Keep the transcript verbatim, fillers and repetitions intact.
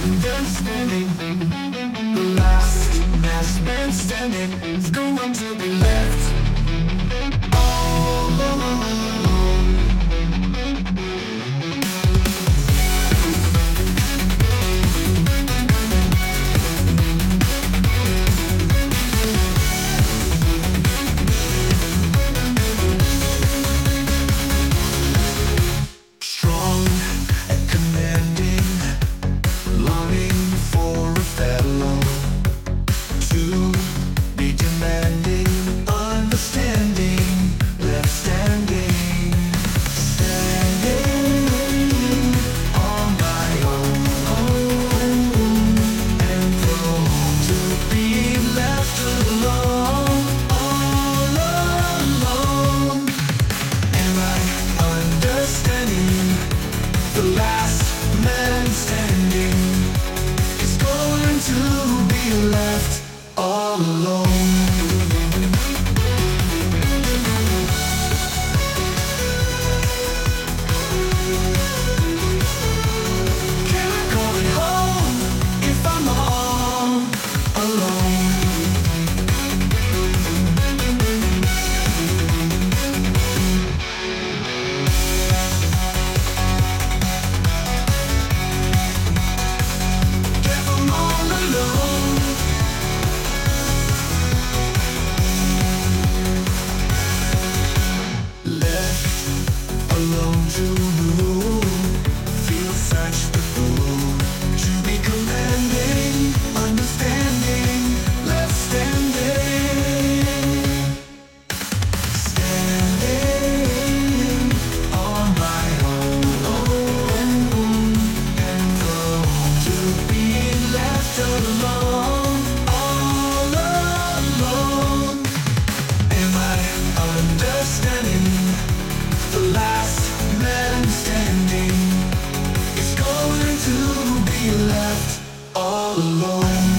understanding. The last last man standing is going to be left all alone. Strong and commanding, longing for a fellow to be demanding, understanding, left standing, standing on my own, and prone to be left alone, all alone. Am I understanding? The last man standing is going to be left all alone. Can I call it home if I'm all alone? If I'm all alone, left alone to feel such the fool, to be commanding, understanding, left standing, standing on my own, and prone to be left alone, all alone. Am I understanding? The last man standing is going to be left all alone.